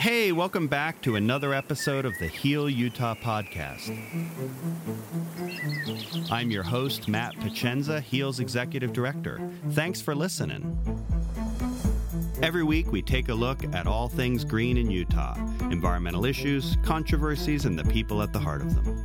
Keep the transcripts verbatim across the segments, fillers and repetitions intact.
Hey, welcome back to another episode of the Heal Utah podcast. I'm your host, Matt Pacenza, Heal's Executive Director. Thanks for listening. Every week, we take a look at all things green in Utah, environmental issues, controversies, and the people at the heart of them.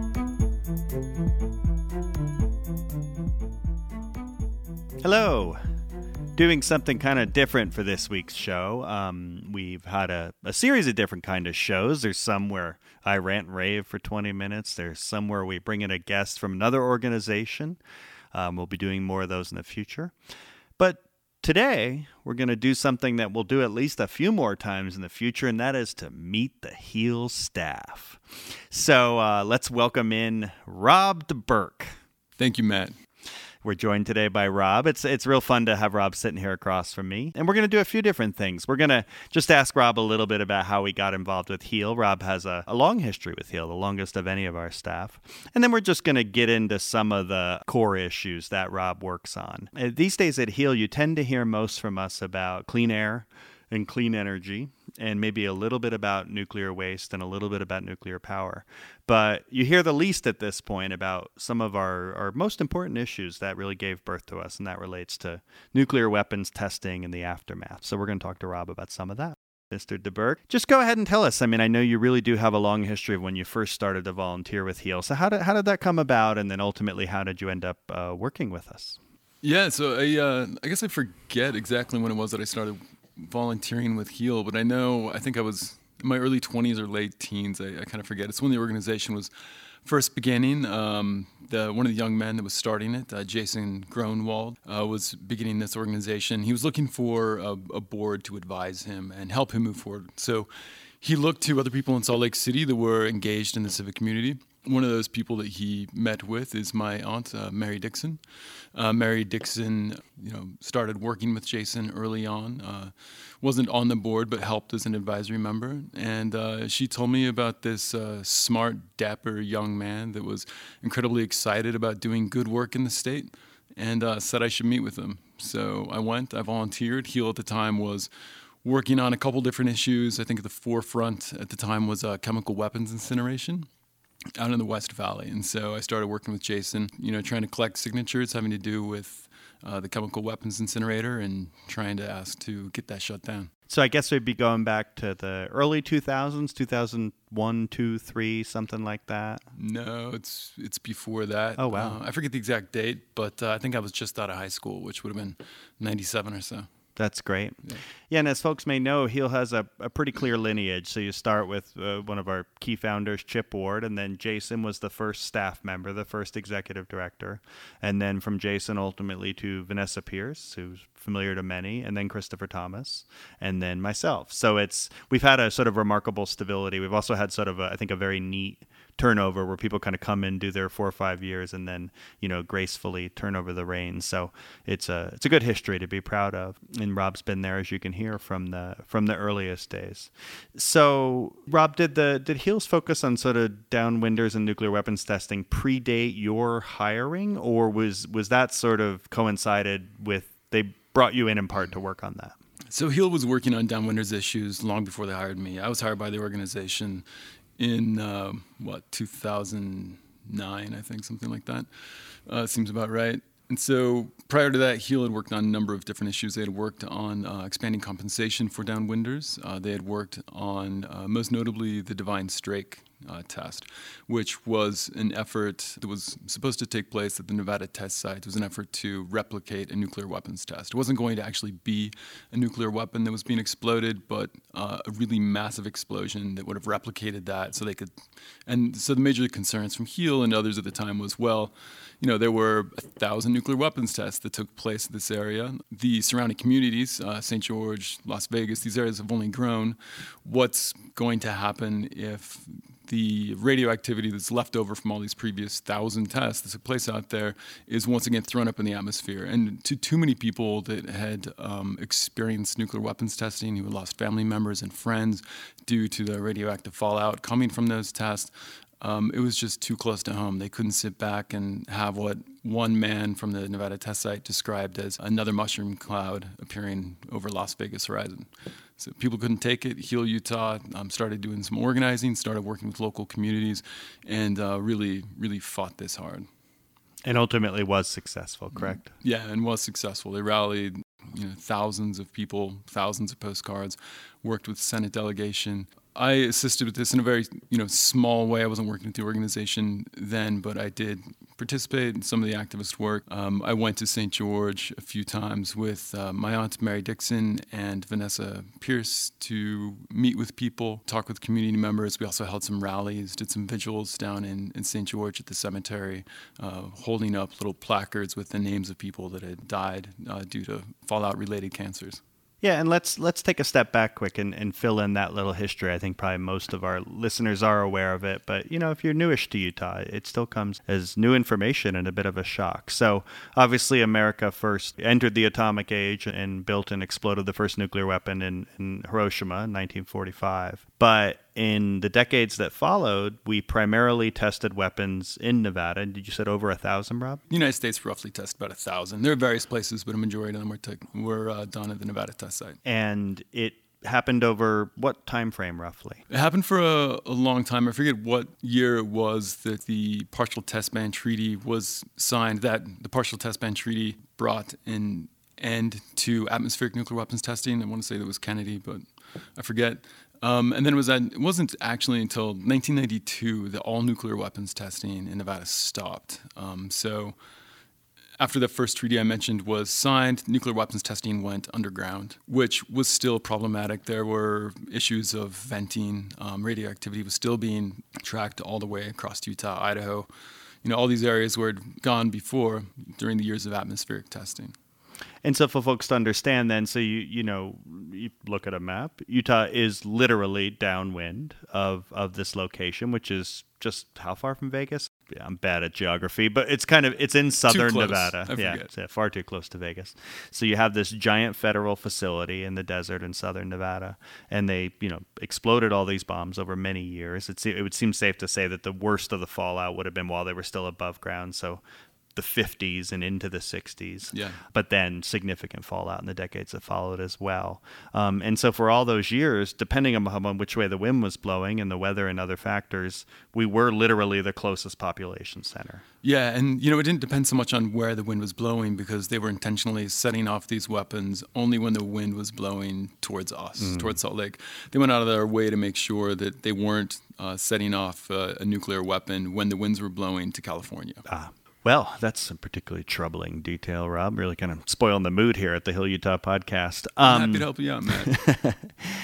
Hello. Doing something kind of different for this week's show. Um, we've had a, a series of different kind of shows. There's some where I rant and rave for twenty minutes. There's some where we bring in a guest from another organization. Um, we'll be doing more of those in the future. But today, we're going to do something that we'll do at least a few more times in the future, and that is to meet the Heal staff. So uh, let's welcome in Rob DeBurk. Thank you, Matt. We're joined today by Rob. It's it's real fun to have Rob sitting here across from me. And we're going to do a few different things. We're going to just ask Rob a little bit about how he got involved with Heal. Rob has a, a long history with Heal, the longest of any of our staff. And then we're just going to get into some of the core issues that Rob works on. Uh, These days at Heal, you tend to hear most from us about clean air and clean energy, and maybe a little bit about nuclear waste and a little bit about nuclear power. But you hear the least at this point about some of our, our most important issues that really gave birth to us, and that relates to nuclear weapons testing and the aftermath. So we're going to talk to Rob about some of that. Mister DeBurk, just go ahead and tell us. I mean, I know you really do have a long history of when you first started to volunteer with Heal. So how did, how did that come about, and then ultimately how did you end up uh, working with us? Yeah, so I, uh, I guess I forget exactly when it was that I started volunteering with Heal, but I know, I think I was in my early twenties or late teens. I, I kind of forget. It's when the organization was first beginning. Um, the, one of the young men that was starting it, uh, Jason Gronwald, uh, was beginning this organization. He was looking for a, a board to advise him and help him move forward. So he looked to other people in Salt Lake City that were engaged in the civic community. One of those people that he met with is my aunt, uh, Mary Dixon. Uh, Mary Dixon, you know, started working with Jason early on. Uh, wasn't on the board, but helped as an advisory member. And uh, she told me about this uh, smart, dapper young man that was incredibly excited about doing good work in the state, and uh, said I should meet with him. So I went. I volunteered. Heal at the time was working on a couple different issues. I think at the forefront at the time was uh, chemical weapons incineration out in the West Valley. And so I started working with Jason, you know, trying to collect signatures having to do with uh, the chemical weapons incinerator and trying to ask to get that shut down. So I guess we'd be going back to the early two thousands, two thousand one, two, three, something like that. No, it's it's before that. Oh, wow. Uh, I forget the exact date, but uh, I think I was just out of high school, which would have been ninety-seven or so. That's great. Yeah. Yeah, and as folks may know, Heal has a, a pretty clear lineage. So you start with uh, one of our key founders, Chip Ward, and then Jason was the first staff member, the first executive director. And then from Jason, ultimately to Vanessa Pierce, who's familiar to many, and then Christopher Thomas, and then myself. So it's we've had a sort of remarkable stability. We've also had sort of, a, I think, a very neat turnover where people kind of come in, do their four or five years, and then, you know, gracefully turn over the reins. So it's a it's a good history to be proud of. And Rob's been there, as you can hear, from the from the earliest days. So Rob, did the did Heal's focus on sort of downwinders and nuclear weapons testing predate your hiring, or was was that sort of coincided with they brought you in in part to work on that? So Heal was working on downwinders issues long before they hired me. I was hired by the organization in, uh, what, two thousand nine, I think, something like that. Uh, seems about right. And so prior to that, Heal had worked on a number of different issues. They had worked on uh, expanding compensation for downwinders. Uh, they had worked on, uh, most notably, the Divine Strike uh, test, which was an effort that was supposed to take place at the Nevada test site. It was an effort to replicate a nuclear weapons test. It wasn't going to actually be a nuclear weapon that was being exploded, but uh, a really massive explosion that would have replicated that so they could. And so the major concerns from Heal and others at the time was, well, you know, there were a thousand nuclear weapons tests that took place in this area. The surrounding communities, uh, Saint George, Las Vegas, these areas have only grown. What's going to happen if the radioactivity that's left over from all these previous thousand tests that took place out there is once again thrown up in the atmosphere? And to too many people that had um, experienced nuclear weapons testing, who had lost family members and friends due to the radioactive fallout coming from those tests, Um, it was just too close to home. They couldn't sit back and have what one man from the Nevada test site described as another mushroom cloud appearing over Las Vegas horizon. So people couldn't take it. Heal Utah um, started doing some organizing, started working with local communities, and uh, really, really fought this hard. And ultimately was successful, correct? Yeah, and was successful. They rallied, you know, thousands of people, thousands of postcards, worked with Senate delegation. I assisted with this in a very, you know, small way. I wasn't working with the organization then, but I did participate in some of the activist work. Um, I went to Saint George a few times with uh, my aunt Mary Dixon and Vanessa Pierce to meet with people, talk with community members. We also held some rallies, did some vigils down in, in Saint George at the cemetery, uh, holding up little placards with the names of people that had died uh, due to fallout-related cancers. Yeah, and let's let's take a step back quick and, and fill in that little history. I think probably most of our listeners are aware of it, but you know, if you're newish to Utah, it still comes as new information and a bit of a shock. So obviously America first entered the atomic age and built and exploded the first nuclear weapon in, in Hiroshima in nineteen forty-five. But in the decades that followed, we primarily tested weapons in Nevada. Did you said over a thousand, Rob? The United States roughly tested about a thousand. There are various places, but a majority of them were, t- were uh, done at the Nevada test site. And it happened over what time frame roughly? It happened for a, a long time. I forget what year it was that the Partial Test Ban Treaty was signed. That the Partial Test Ban Treaty brought an end to atmospheric nuclear weapons testing. I want to say that was Kennedy, but I forget. Um, and then it was at, it wasn't actually until nineteen ninety-two that all nuclear weapons testing in Nevada stopped. Um, so after the first treaty I mentioned was signed, nuclear weapons testing went underground, which was still problematic. There were issues of venting. Um, radioactivity was still being tracked all the way across Utah, Idaho, you know, all these areas where it had gone before during the years of atmospheric testing. And so for folks to understand then, so you you know, you look at a map, Utah is literally downwind of, of this location, which is just how far from Vegas? Yeah, I'm bad at geography, but it's kind of, it's in southern Nevada. I yeah, it's, yeah, far too close to Vegas. So you have this giant federal facility in the desert in southern Nevada, and they, you know, exploded all these bombs over many years. It's, it would seem safe to say that the worst of the fallout would have been while they were still above ground. So the fifties and into the sixties, yeah. But then significant fallout in the decades that followed as well. Um, and so for all those years, depending on which way the wind was blowing and the weather and other factors, we were literally the closest population center. Yeah, and you know, it didn't depend so much on where the wind was blowing because they were intentionally setting off these weapons only when the wind was blowing towards us, mm. towards Salt Lake. They went out of their way to make sure that they weren't uh, setting off uh, a nuclear weapon when the winds were blowing to California. Ah. Well, that's a particularly troubling detail, Rob. Really kind of spoiling the mood here at the Heal Utah podcast. Um, I'm happy to help you out, Matt.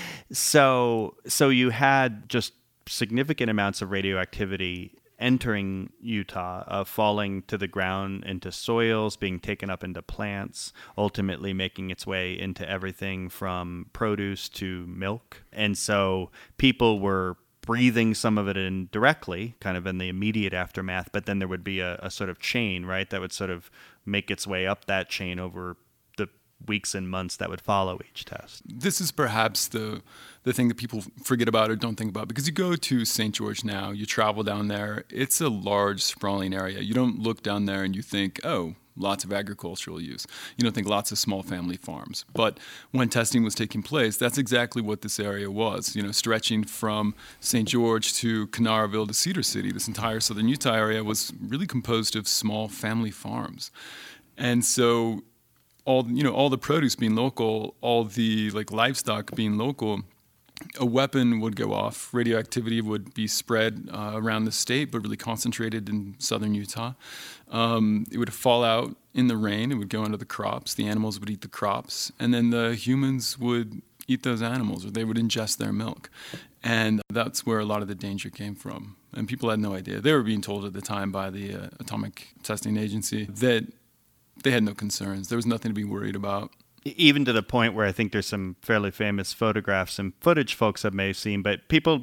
so, so you had just significant amounts of radioactivity entering Utah, uh, falling to the ground into soils, being taken up into plants, ultimately making its way into everything from produce to milk. And so people were breathing some of it in directly, kind of in the immediate aftermath, but then there would be a, a sort of chain, right, that would sort of make its way up that chain over the weeks and months that would follow each test. This is perhaps the the thing that people forget about or don't think about, because you go to Saint George now, you travel down there, it's a large, sprawling area. You don't look down there and you think, oh, lots of agricultural use. You don't think lots of small family farms. But when testing was taking place, that's exactly what this area was. You know, stretching from Saint George to Canaraville to Cedar City, this entire southern Utah area was really composed of small family farms. And so all, you know, all the produce being local, all the like livestock being local, a weapon would go off. Radioactivity would be spread uh, around the state, but really concentrated in southern Utah. Um, it would fall out in the rain. It would go into the crops. The animals would eat the crops. And then the humans would eat those animals, or they would ingest their milk. And that's where a lot of the danger came from. And people had no idea. They were being told at the time by the uh, Atomic Testing Agency that they had no concerns. There was nothing to be worried about. Even to the point where I think there's some fairly famous photographs and footage folks have may have seen, but people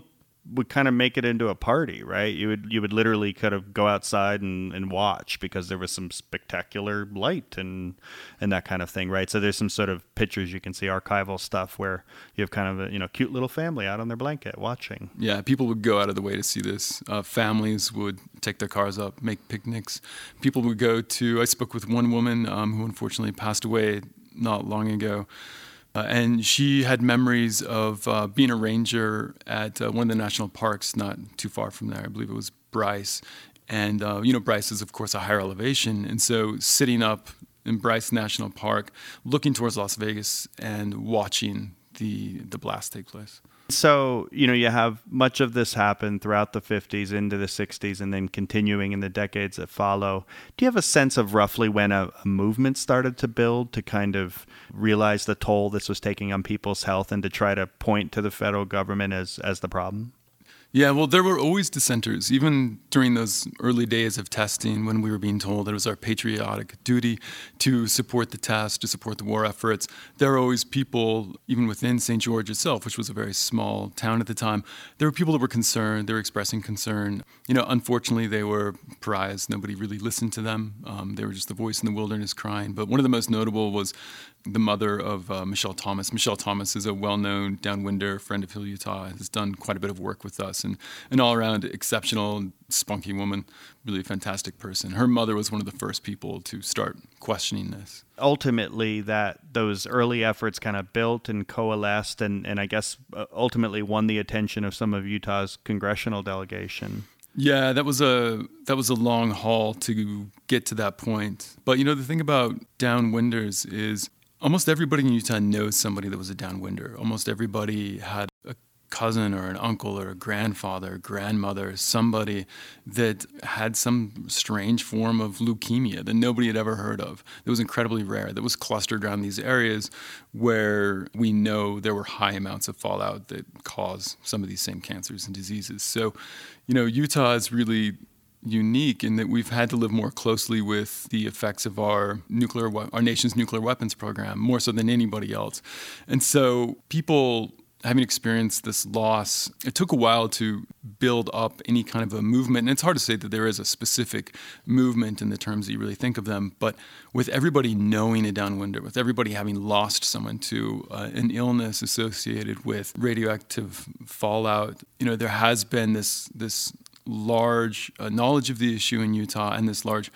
would kind of make it into a party, right? You would you would literally kind of go outside and, and watch because there was some spectacular light and and that kind of thing, right? So there's some sort of pictures you can see, archival stuff, where you have kind of a, you know, cute little family out on their blanket watching. Yeah, people would go out of the way to see this. Uh, families would take their cars up, make picnics. People would go to, I spoke with one woman um, who unfortunately passed away not long ago. Uh, and she had memories of uh, being a ranger at uh, one of the national parks not too far from there. I believe it was Bryce. And, uh, you know, Bryce is, of course, a higher elevation. And so sitting up in Bryce National Park, looking towards Las Vegas and watching the the blast take place. So, you know, you have much of this happen throughout the fifties into the sixties and then continuing in the decades that follow. Do you have a sense of roughly when a, a movement started to build to kind of realize the toll this was taking on people's health and to try to point to the federal government as, as the problem? Yeah, well, there were always dissenters, even during those early days of testing when we were being told it was our patriotic duty to support the test, to support the war efforts. There were always people, even within Saint George itself, which was a very small town at the time, there were people that were concerned, they were expressing concern. You know, unfortunately, they were pariahs. Nobody really listened to them. Um, they were just the voice in the wilderness crying. But one of the most notable was the mother of uh, Michelle Thomas. Michelle Thomas is a well-known downwinder, friend of Heal Utah, has done quite a bit of work with us, and an all-around exceptional, spunky woman, really fantastic person. Her mother was one of the first people to start questioning this. Ultimately, that those early efforts kind of built and coalesced and, and I guess uh, ultimately won the attention of some of Utah's congressional delegation. Yeah, that was a that was a long haul to get to that point. But, you know, the thing about downwinders is almost everybody in Utah knows somebody that was a downwinder. Almost everybody had a cousin or an uncle or a grandfather, grandmother, somebody that had some strange form of leukemia that nobody had ever heard of. That was incredibly rare, that was clustered around these areas where we know there were high amounts of fallout that cause some of these same cancers and diseases. So, you know, Utah is really unique in that we've had to live more closely with the effects of our nuclear, our nation's nuclear weapons program, more so than anybody else. And so people having experienced this loss, it took a while to build up any kind of a movement. And it's hard to say that there is a specific movement in the terms that you really think of them. But with everybody knowing a downwinder, with everybody having lost someone to uh, an illness associated with radioactive fallout, you know, there has been this this large uh, knowledge of the issue in Utah and this large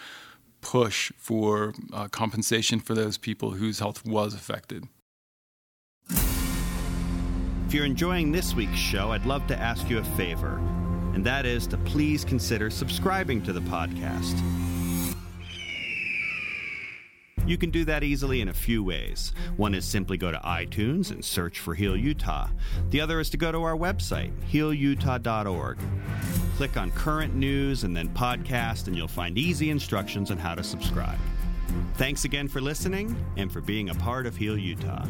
push for uh, compensation for those people whose health was affected. If you're enjoying this week's show, I'd love to ask you a favor, and that is to please consider subscribing to the podcast. You can do that easily in a few ways. One is simply go to iTunes and search for Heal Utah. The other is to go to our website, heal utah dot org. Click on Current News and then Podcast, and you'll find easy instructions on how to subscribe. Thanks again for listening and for being a part of Heal Utah.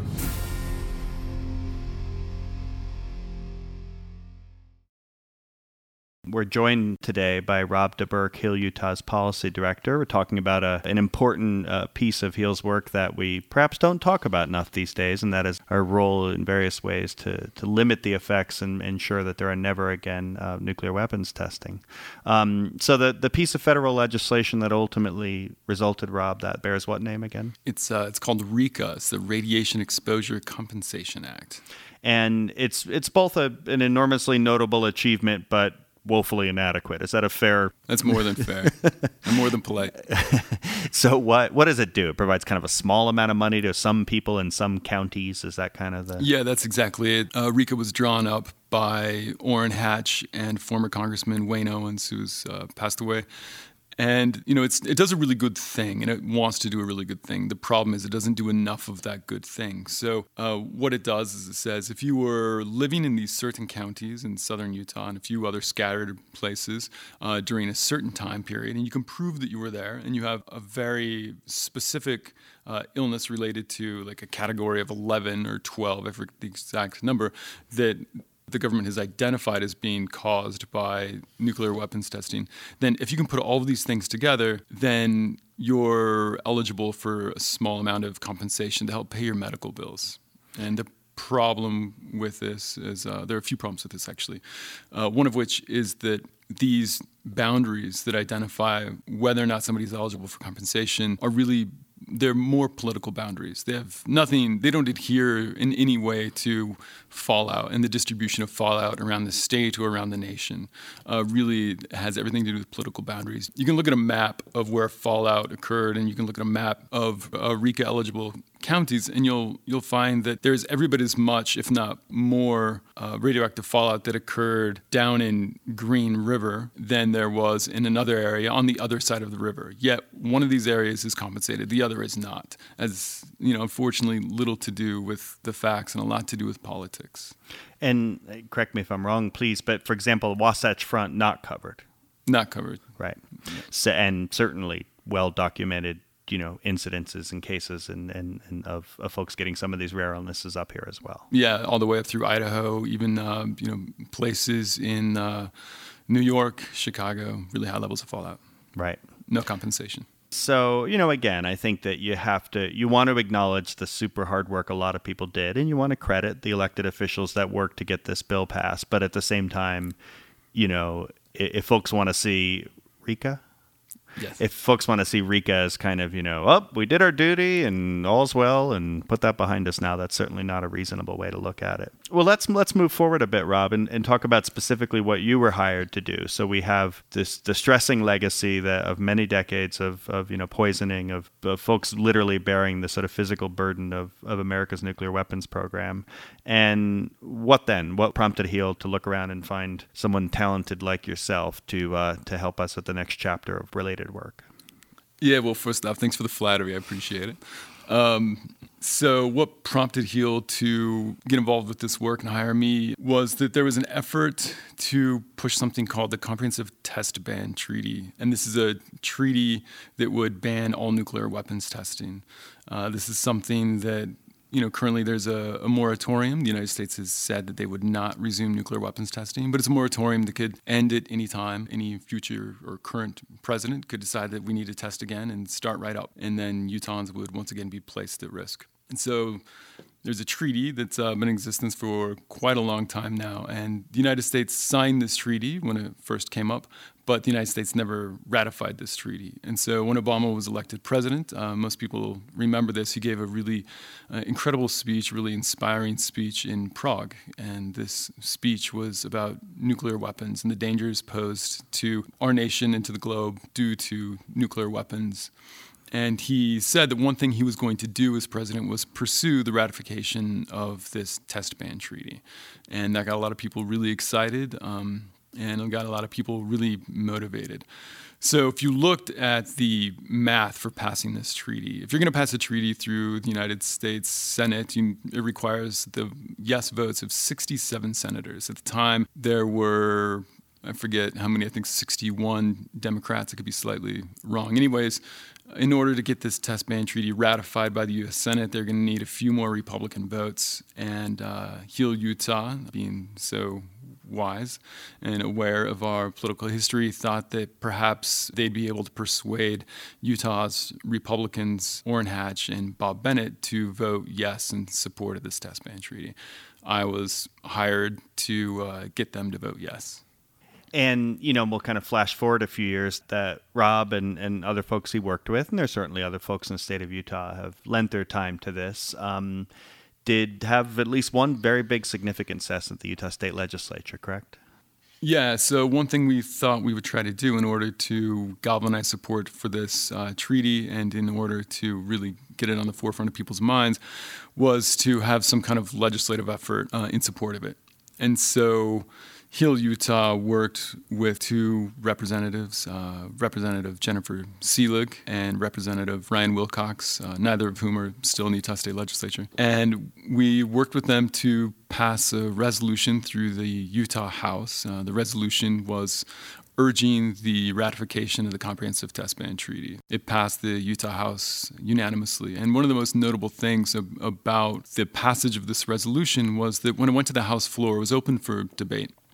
We're joined today by Rob de Burk, Heal Utah's policy director. We're talking about a, an important uh, piece of Heal's work that we perhaps don't talk about enough these days, and that is our role in various ways to, to limit the effects and ensure that there are never again uh, nuclear weapons testing. Um, so the, the piece of federal legislation that ultimately resulted, Rob, that bears what name again? It's uh, it's called RECA. It's the Radiation Exposure Compensation Act. And it's it's both a, an enormously notable achievement, but woefully inadequate. Is that a fair? That's more than fair. And more than polite. So what what does it do? It provides kind of a small amount of money to some people in some counties. Is that kind of the? Yeah, that's exactly it. Uh, RECA was drawn up by Orrin Hatch and former Congressman Wayne Owens, who's uh, passed away. And, you know, it's it does a really good thing, and it wants to do a really good thing. The problem is it doesn't do enough of that good thing. So uh, what it does is it says if you were living in these certain counties in southern Utah and a few other scattered places uh, during a certain time period, and you can prove that you were there, and you have a very specific uh, illness related to like a category of eleven or twelve, I forget the exact number, that the government has identified as being caused by nuclear weapons testing, then if you can put all of these things together, then you're eligible for a small amount of compensation to help pay your medical bills. And the problem with this is uh, there are a few problems with this actually. Uh, one of which is that these boundaries that identify whether or not somebody's eligible for compensation are really they're more political boundaries. They have nothing, they don't adhere in any way to fallout and the distribution of fallout around the state or around the nation. Uh, really has everything to do with political boundaries. You can look at a map of where fallout occurred, and you can look at a map of uh, RECA eligible counties, and you'll you'll find that there's every bit as much, if not more, uh, radioactive fallout that occurred down in Green River than there was in another area on the other side of the river. Yet one of these areas is compensated, the other is not. As you know, unfortunately, little to do with the facts and a lot to do with politics. And uh, correct me if I'm wrong, please, but for example, Wasatch Front not covered. Not covered. Right. So, and certainly well documented, you know, incidences and cases and, and, and of, of folks getting some of these rare illnesses up here as well. Yeah, all the way up through Idaho, even, uh, you know, places in uh, New York, Chicago, really high levels of fallout. Right. No compensation. So, you know, again, I think that you have to, you want to acknowledge the super hard work a lot of people did, and you want to credit the elected officials that worked to get this bill passed. But at the same time, you know, if, if folks want to see RECA, Yes. If folks want to see RECA as kind of, you know, oh, we did our duty and all's well and put that behind us now, that's certainly not a reasonable way to look at it. Well, let's let's move forward a bit, Rob, and, and talk about specifically what you were hired to do. So we have this distressing legacy that of many decades of, of you know, poisoning, of, of folks literally bearing the sort of physical burden of, of America's nuclear weapons program. And what then? What prompted HEAL to look around and find someone talented like yourself to uh, to help us with the next chapter of related work? Yeah, well, first off, thanks for the flattery. I appreciate it. Um, so what prompted HEAL to get involved with this work and hire me was that there was an effort to push something called the Comprehensive Test Ban Treaty. And this is a treaty that would ban all nuclear weapons testing. Uh, this is something that You know, currently there's a, a moratorium. The United States has said that they would not resume nuclear weapons testing, but it's a moratorium that could end at any time. Any future or current president could decide that we need to test again and start right up, and then Utahns would once again be placed at risk. And so there's a treaty that's uh, been in existence for quite a long time now, and the United States signed this treaty when it first came up, but the United States never ratified this treaty. And so when Obama was elected president, uh, most people remember this, he gave a really uh, incredible speech, really inspiring speech in Prague. And this speech was about nuclear weapons and the dangers posed to our nation and to the globe due to nuclear weapons. And he said that one thing he was going to do as president was pursue the ratification of this test ban treaty. And that got a lot of people really excited. Um, and it got a lot of people really motivated. So if you looked at the math for passing this treaty, if you're going to pass a treaty through the United States Senate, you, it requires the yes votes of sixty-seven senators. At the time, there were, I forget how many, I think sixty-one Democrats. I could be slightly wrong. Anyways, in order to get this test ban treaty ratified by the U S Senate, they're going to need a few more Republican votes. And uh, HEAL Utah, being so wise and aware of our political history, thought that perhaps they'd be able to persuade Utah's Republicans, Orrin Hatch and Bob Bennett, to vote yes in support of this test ban treaty. I was hired to uh, get them to vote yes. And, you know, we'll kind of flash forward a few years that Rob and, and other folks he worked with, and there's certainly other folks in the state of Utah, have lent their time to this, um, did have at least one very big significant success at the Utah State Legislature, correct? Yeah, so one thing we thought we would try to do in order to galvanize support for this uh, treaty and in order to really get it on the forefront of people's minds was to have some kind of legislative effort uh, in support of it. And so HEAL Utah worked with two representatives, uh, Representative Jennifer Seelig and Representative Ryan Wilcox, uh, neither of whom are still in the Utah State Legislature. And we worked with them to pass a resolution through the Utah House. Uh, the resolution was urging the ratification of the Comprehensive Test Ban Treaty. It passed the Utah House unanimously. And one of the most notable things ab- about the passage of this resolution was that when it went to the House floor, it was open for debate.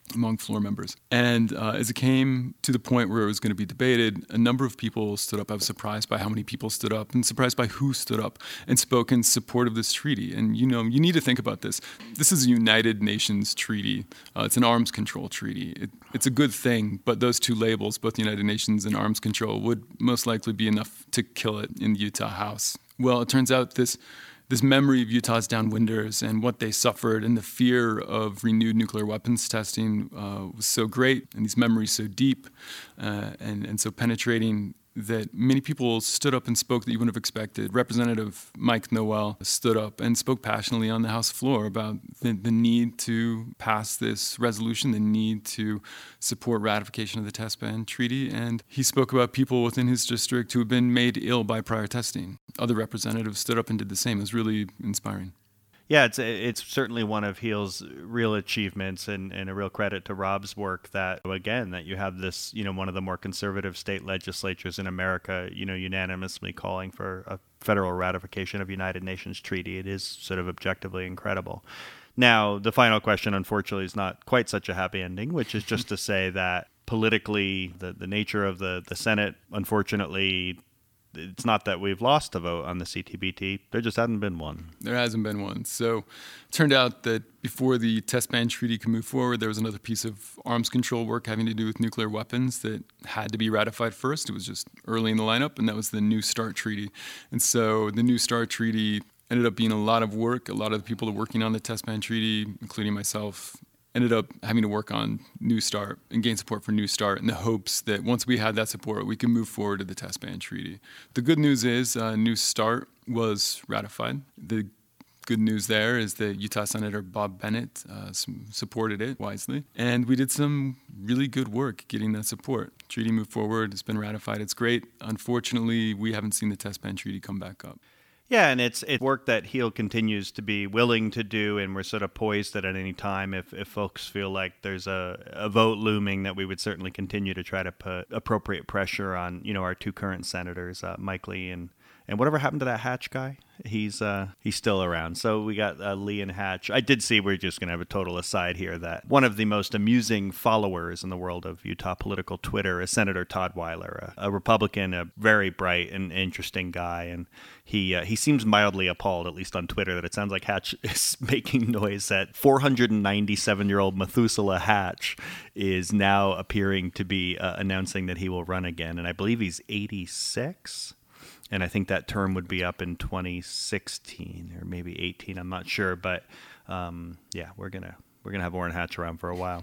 among floor members. And uh, as it came to the point where it was going to be debated, a number of people stood up. I was surprised by how many people stood up and surprised by who stood up and spoke in support of this treaty. And, you know, you need to think about this. This is a United Nations treaty. Uh, it's an arms control treaty. It, it's a good thing, but those two labels, both the United Nations and arms control, would most likely be enough to kill it in the Utah House. Well, it turns out this This memory of Utah's downwinders and what they suffered and the fear of renewed nuclear weapons testing uh, was so great, and these memories so deep uh, and, and so penetrating that many people stood up and spoke that you wouldn't have expected. Representative Mike Noel stood up and spoke passionately on the House floor about the, the need to pass this resolution, the need to support ratification of the test ban treaty. And he spoke about people within his district who had been made ill by prior testing. Other representatives stood up and did the same. It was really inspiring. Yeah, it's it's certainly one of HEAL's real achievements and, and a real credit to Rob's work that, again, that you have this, you know, one of the more conservative state legislatures in America, you know, unanimously calling for a federal ratification of United Nations treaty. It is sort of objectively incredible. Now, the final question, unfortunately, is not quite such a happy ending, which is just to say that politically, the, the nature of the, the Senate, unfortunately, it's not that we've lost a vote on the C T B T. There just hasn't been one. There hasn't been one. So it turned out that before the test ban treaty could move forward, there was another piece of arms control work having to do with nuclear weapons that had to be ratified first. It was just early in the lineup, and that was the New START treaty. And so the New START treaty ended up being a lot of work. A lot of the people working on the test ban treaty, including myself, ended up having to work on New START and gain support for New START in the hopes that once we had that support, we could move forward to the test ban treaty. The good news is uh, New START was ratified. The good news there is that Utah Senator Bob Bennett uh, supported it wisely. And we did some really good work getting that support. Treaty moved forward. It's been ratified. It's great. Unfortunately, we haven't seen the test ban treaty come back up. Yeah, and it's it's work that HEAL continues to be willing to do, and we're sort of poised that at any time if, if folks feel like there's a, a vote looming, that we would certainly continue to try to put appropriate pressure on, you know, our two current senators, uh, Mike Lee and And whatever happened to that Hatch guy? He's uh, he's still around. So we got uh, Lee and Hatch. I did see, we're just going to have a total aside here, that one of the most amusing followers in the world of Utah political Twitter is Senator Todd Weiler, a, a Republican, a very bright and interesting guy. And he uh, he seems mildly appalled, at least on Twitter, that it sounds like Hatch is making noise that four hundred ninety-seven-year-old Methuselah Hatch is now appearing to be uh, announcing that he will run again. And I believe he's eighty-six. And I think that term would be up in twenty sixteen or maybe eighteen. I'm not sure, but um, yeah, we're gonna we're gonna have Orrin Hatch around for a while.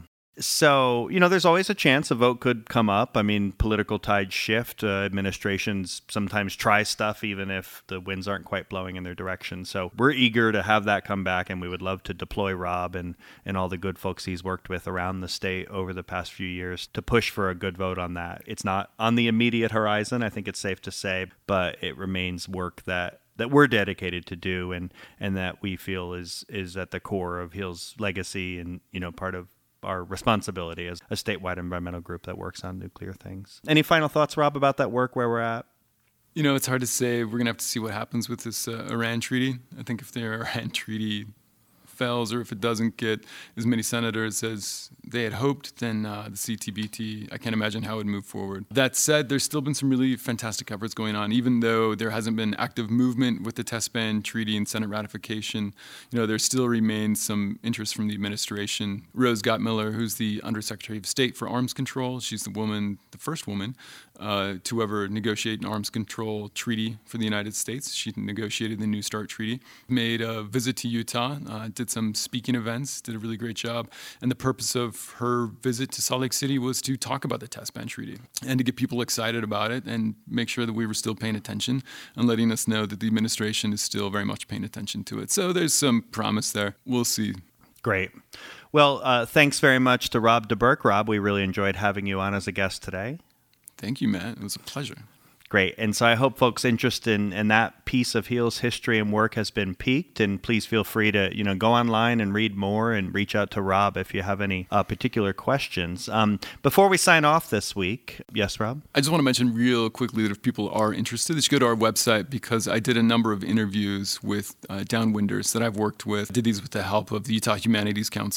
So, you know, there's always a chance a vote could come up. I mean, political tides shift. Uh, administrations sometimes try stuff even if the winds aren't quite blowing in their direction. So we're eager to have that come back, and we would love to deploy Rob and, and all the good folks he's worked with around the state over the past few years to push for a good vote on that. It's not on the immediate horizon, I think it's safe to say, but it remains work that that we're dedicated to do, and, and that we feel is is at the core of HEAL's legacy and, you know, part of our responsibility as a statewide environmental group that works on nuclear things. Any final thoughts, Rob, about that work, where we're at? You know, it's hard to say. We're going to have to see what happens with this uh, Iran treaty. I think if the Iran treaty fails, or if it doesn't get as many senators as they had hoped, then uh, the C T B T, I can't imagine how it would move forward. That said, there's still been some really fantastic efforts going on, even though there hasn't been active movement with the test ban treaty and Senate ratification. You know, there still remains some interest from the administration. Rose Gottmiller, who's the Undersecretary of State for Arms Control, she's the woman, the first woman uh, to ever negotiate an arms control treaty for the United States. She negotiated the New START treaty, made a visit to Utah, uh, did some speaking events, did a really great job. And the purpose of her visit to Salt Lake City was to talk about the test ban treaty and to get people excited about it and make sure that we were still paying attention and letting us know that the administration is still very much paying attention to it. So there's some promise there. We'll see. Great. Well, uh, thanks very much to Rob DeBerk. Rob, we really enjoyed having you on as a guest today. Thank you, Matt. It was a pleasure. Great. And so I hope folks' interest in, in that piece of HEAL's history and work has been piqued. And please feel free to, you know, go online and read more and reach out to Rob if you have any uh, particular questions. Um, before we sign off this week, yes, Rob? I just want to mention real quickly that if people are interested, they should go to our website, because I did a number of interviews with uh, downwinders that I've worked with. I did these with the help of the Utah Humanities Council.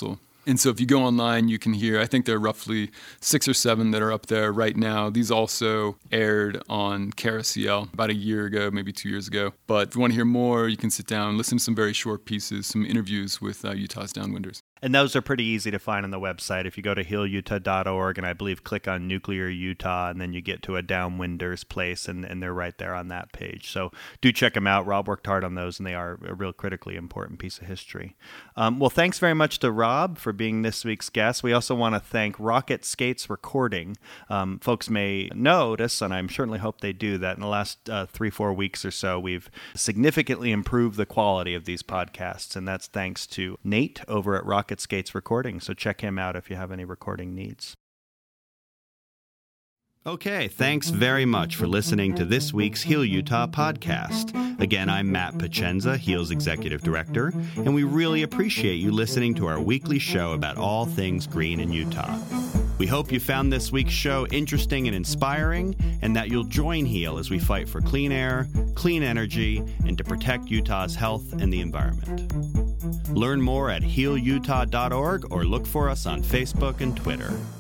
And so if you go online, you can hear, I think there are roughly six or seven that are up there right now. These also aired on K R C L about a year ago, maybe two years ago. But if you want to hear more, you can sit down, listen to some very short pieces, some interviews with uh, Utah's downwinders. And those are pretty easy to find on the website. If you go to heal utah dot org and I believe click on Nuclear Utah, and then you get to a downwinders place, and, and they're right there on that page. So do check them out. Rob worked hard on those, and they are a real critically important piece of history. Um, well, thanks very much to Rob for being this week's guest. We also want to thank Rocket Skates Recording. Um, folks may notice, and I certainly hope they do, that in the last uh, three, four weeks or so, we've significantly improved the quality of these podcasts, and that's thanks to Nate over at Rocket Skates Recording. So check him out if you have any recording needs. Okay, thanks very much for listening to this week's Heal Utah podcast. Again, I'm Matt Pacenza, HEAL's Executive Director, and we really appreciate you listening to our weekly show about all things green in Utah. We hope you found this week's show interesting and inspiring, and that you'll join HEAL as we fight for clean air, clean energy, and to protect Utah's health and the environment. Learn more at heal utah dot org or look for us on Facebook and Twitter.